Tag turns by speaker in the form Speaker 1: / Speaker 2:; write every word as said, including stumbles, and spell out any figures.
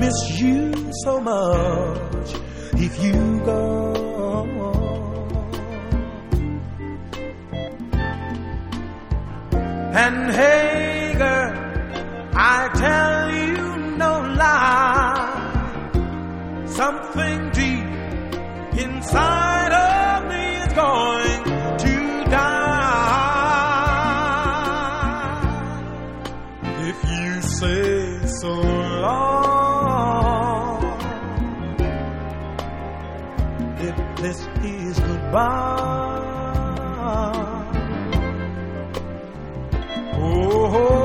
Speaker 1: miss you so much if you go. And hey girl, I tell you no lie, something deep inside of me is going to die. If you say so long, if this is goodbye, oh,